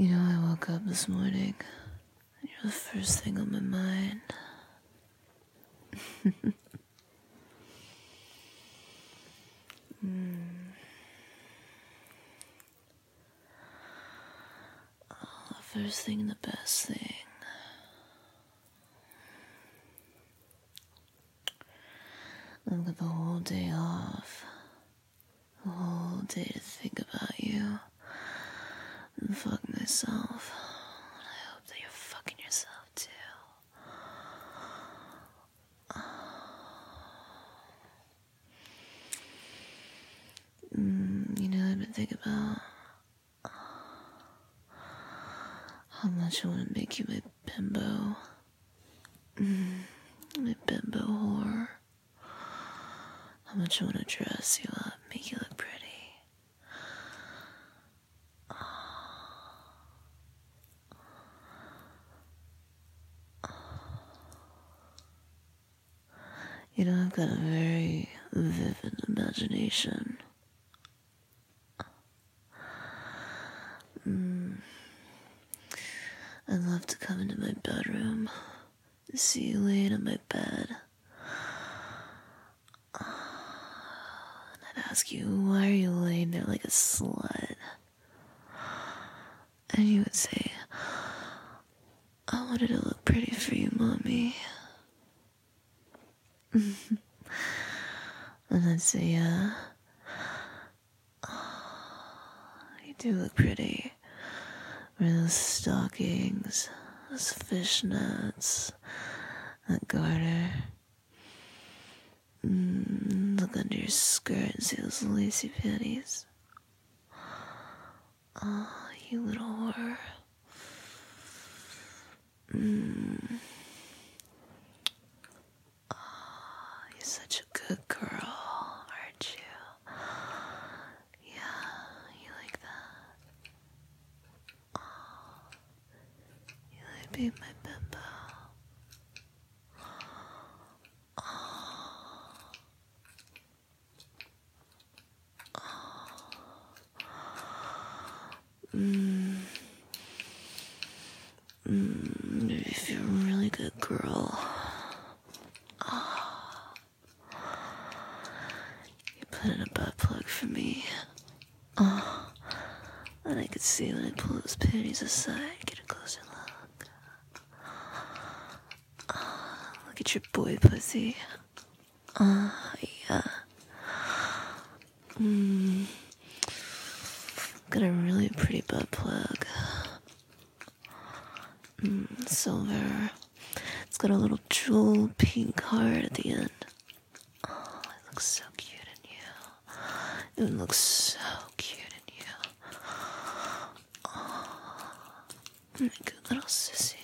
I woke up this morning, and you're the first thing on my mind. The first thing and the best thing. I've got the whole day off. The whole day to think about you. And fuck myself. And I hope that you're fucking yourself too. I've been thinking about how much I want to make you my bimbo. My bimbo whore. How much I want to dress you up, make you look pretty. I've got a very vivid imagination. I'd love to come into my bedroom, see you laying on my bed. And I'd ask you, why are you laying there like a slut? And you would say, I wanted to look pretty for you, mommy. And I'd say, yeah. You do look pretty. Wear those stockings, those fishnets, that garter. Look under your skirt and see those lacy panties. Oh, you little whore. Oh, you're such a good girl, aren't you? Yeah, you like that. Oh, you like being my bimbo. If you're a really good girl, you put in a butt plug for me. And I could see when I pull those panties aside, get a closer look. Look at your boy pussy. Yeah. Got a really pretty butt plug. Silver. It's got a little jewel pink heart at the end. Oh, it looks so cute in you. It looks so cute in you. Oh, my good little sissy.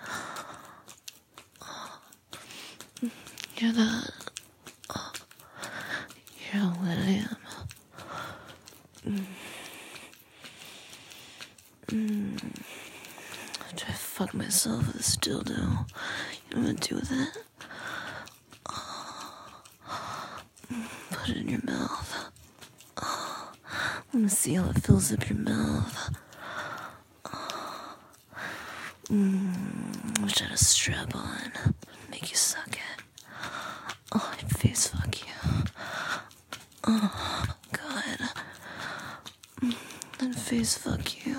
Oh, you're that. Oh, you're how wet I am. After I fuck myself with this dildo, you know what I'm gonna do with it? Put it in your mouth. I wanna see how it fills up your mouth. Wish I had a strap on. Make you suck it. Oh, I'd face fuck you. Oh, God. I'd face fuck you.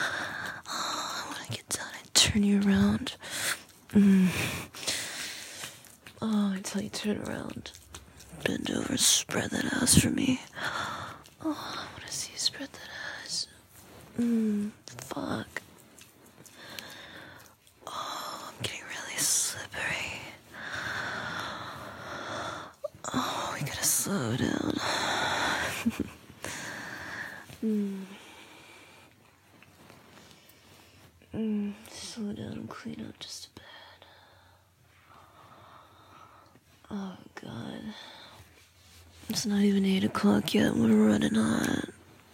Turn you around. Oh, until you turn around. Bend over, spread that ass for me. Oh, I want to see you spread that ass. Fuck. Oh, I'm getting really slippery. Oh, we gotta slow down. Slow down and clean up just a bit. Oh, God. It's not even 8 o'clock yet. We're running hot.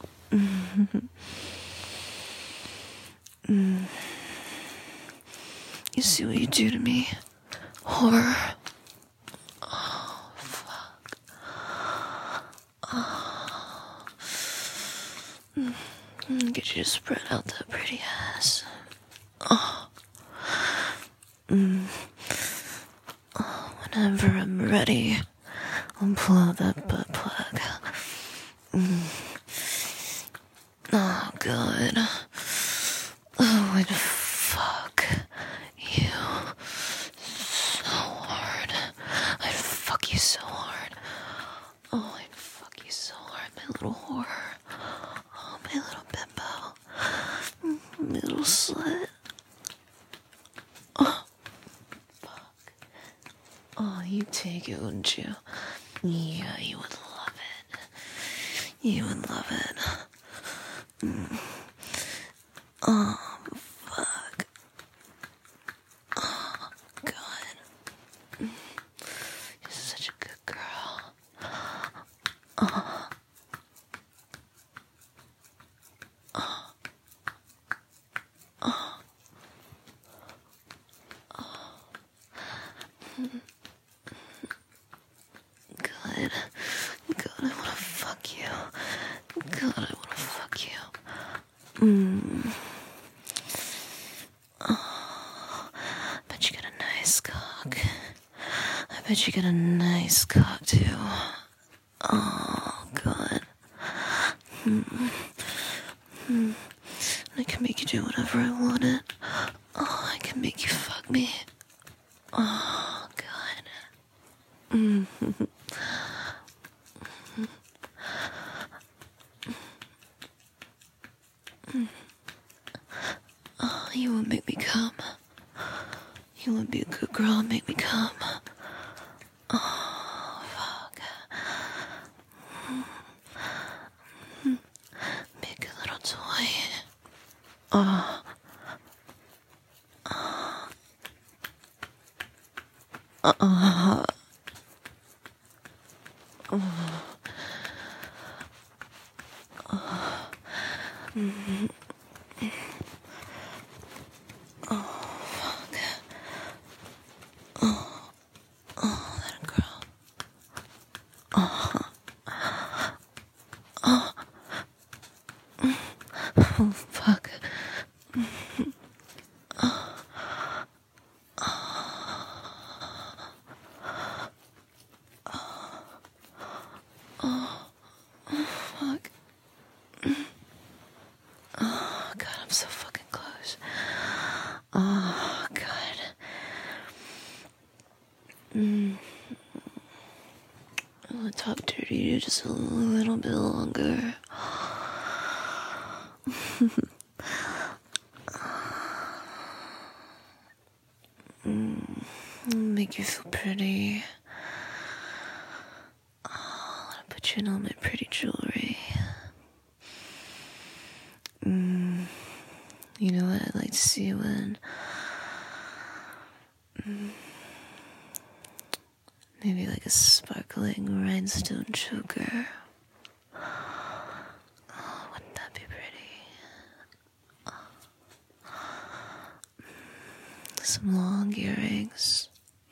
You see what you do to me? Horror. Oh, fuck. Oh. Get you to spread out that pretty ass. Whenever I'm ready, I'll pull out that butt plug. Oh, God. Oh, I'd fuck you so hard. I'd fuck you so hard. Oh, I'd fuck you so hard, my little whore. Oh, my little bimbo. My little slut. Oh, fuck. Oh, you'd take it, wouldn't you? Yeah, you would love it. You would love it. Oh, fuck. Oh, God. You're such a good girl. Oh. Oh. Oh. Oh. God. God, I wanna fuck you. God, I wanna fuck you. Oh, bet you got a nice cock. I bet you got a nice cock too. Oh, God. I can make you do whatever I wanted. Oh, I can make you fuck me. Oh, God. Oh, you won't make me come. You won't be a good girl and make me come. Oh, fuck. Be a good little toy. Oh. That girl. Oh, fuck. Fuck. Oh, God, I'm so fucking close. Oh, God. I want to talk dirty to you just a little bit longer. Make you feel pretty. Oh, I want to put you in all my pretty jewelry. You know what I'd like to see you in? Maybe like a sparkling rhinestone choker. Oh, wouldn't that be pretty? Some long earrings.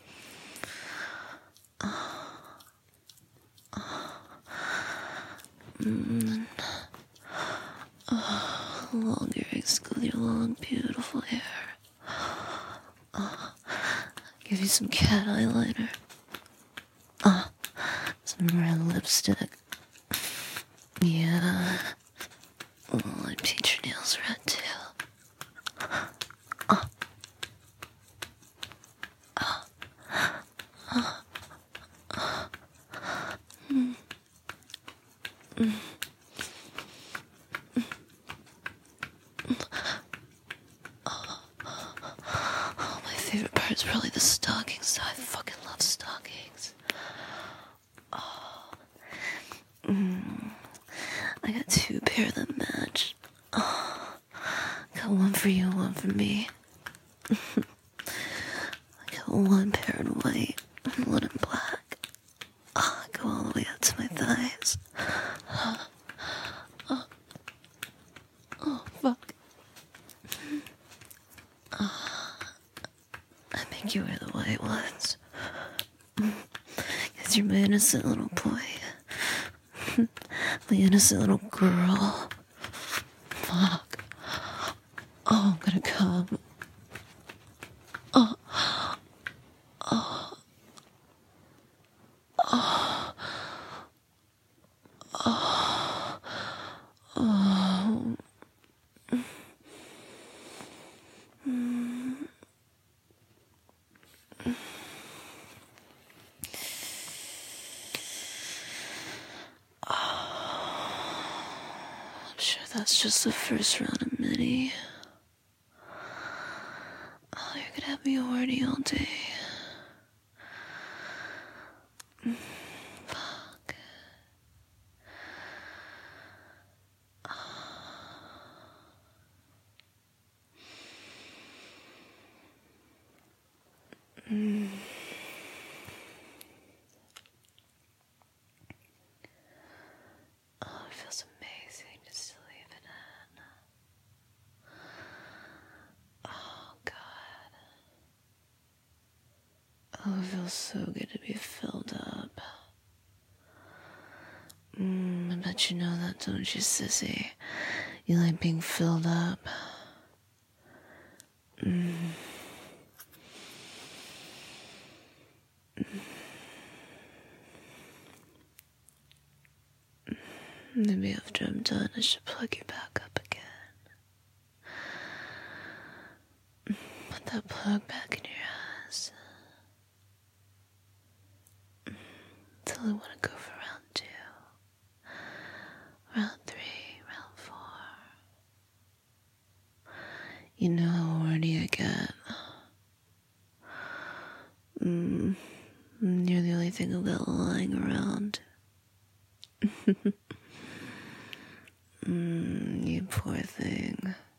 Long earrings with your long, beautiful hair. Give you some cat eyeliner. Some red lipstick. Yeah. Oh, I'd paint your nails red too. My favorite part is probably the stockings. I fucking love stockings. I got 2 pair that match. Got one for you, one for me. I got 1 pair in white and 1 in black. I go all the way up to my thighs. Oh, fuck. I make you wear the white ones. 'Cause you're my innocent little boy. The innocent little girl. sure that's just the first round of many. Oh, you're gonna have me horny all day. Fuck. Oh, it feels amazing just to leave it in. Oh, God. Oh, it feels so good to be filled up. I bet you know that, don't you, sissy? You like being filled up. Maybe after I'm done, I should plug you back up again. Put that plug back in your ass. Until I want to go for round 2. Round 3, round 4. You know how horny I get. You're the only thing I've got lying around. You poor thing.